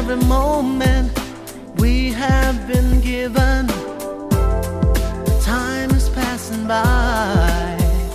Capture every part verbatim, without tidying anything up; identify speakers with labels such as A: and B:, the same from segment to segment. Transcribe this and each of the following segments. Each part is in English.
A: every moment we have been given. Time is passing by.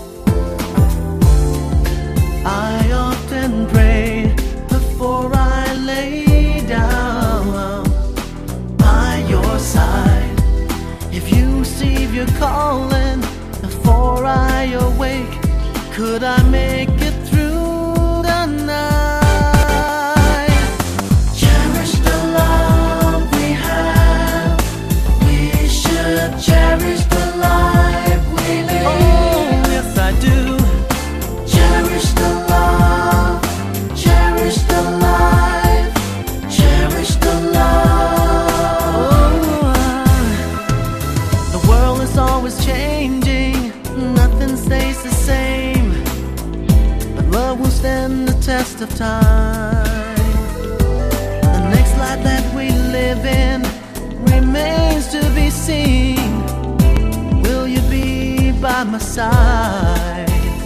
A: I often pray before I lay down by your side. If you receive your calling before I awake, could I make it through the night? Cherish the love we have. We should cherish the life we live. Oh, yes I do. Cherish the love, cherish the life, cherish the love. Oh, the world is always changing, nothing stays the same, but love will stand the test of time. The next life that we live in remains to be seen. Will you be by my side?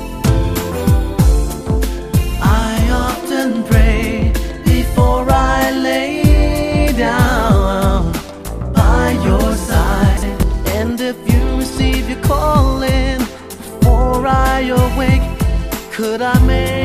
A: I often pray before I lay down by your side. And if you receive your calling before I awake, could I make